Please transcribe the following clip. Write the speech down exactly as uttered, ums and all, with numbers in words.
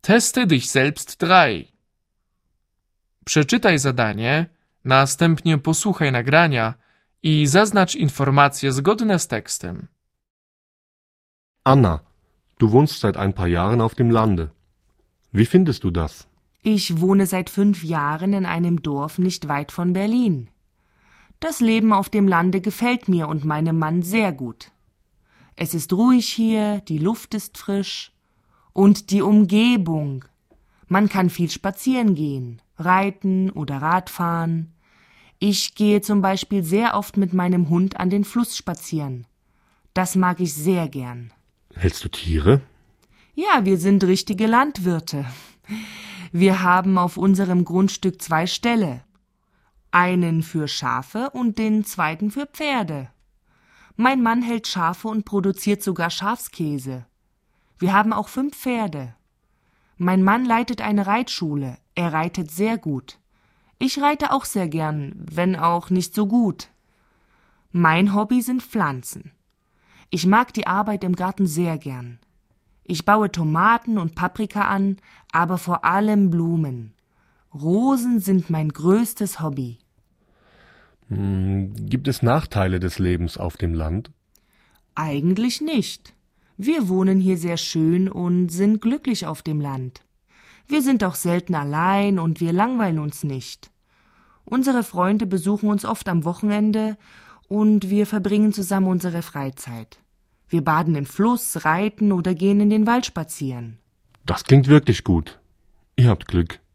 Testy dich selbst drei. Przeczytaj zadanie, następnie posłuchaj nagrania i zaznacz informacje zgodne z tekstem. Anna, du wohnst seit ein paar Jahren auf dem Lande. Wie findest du das? Ich wohne seit fünf Jahren in einem Dorf nicht weit von Berlin. Das Leben auf dem Lande gefällt mir und meinem Mann sehr gut. Es ist ruhig hier, die Luft ist frisch und die Umgebung. Man kann viel spazieren gehen, reiten oder Radfahren. Ich gehe zum Beispiel sehr oft mit meinem Hund an den Fluss spazieren. Das mag ich sehr gern. Hältst du Tiere? Ja, wir sind richtige Landwirte. Wir haben auf unserem Grundstück zwei Ställe. Einen für Schafe und den zweiten für Pferde. Mein Mann hält Schafe und produziert sogar Schafskäse. Wir haben auch fünf Pferde. Mein Mann leitet eine Reitschule. Er reitet sehr gut. Ich reite auch sehr gern, wenn auch nicht so gut. Mein Hobby sind Pflanzen. Ich mag die Arbeit im Garten sehr gern. Ich baue Tomaten und Paprika an, aber vor allem Blumen. Rosen sind mein größtes Hobby. Hm, gibt es Nachteile des Lebens auf dem Land? Eigentlich nicht. Wir wohnen hier sehr schön und sind glücklich auf dem Land. Wir sind auch selten allein und wir langweilen uns nicht. Unsere Freunde besuchen uns oft am Wochenende und wir verbringen zusammen unsere Freizeit. Wir baden im Fluss, reiten oder gehen in den Wald spazieren. Das klingt wirklich gut. Ihr habt Glück.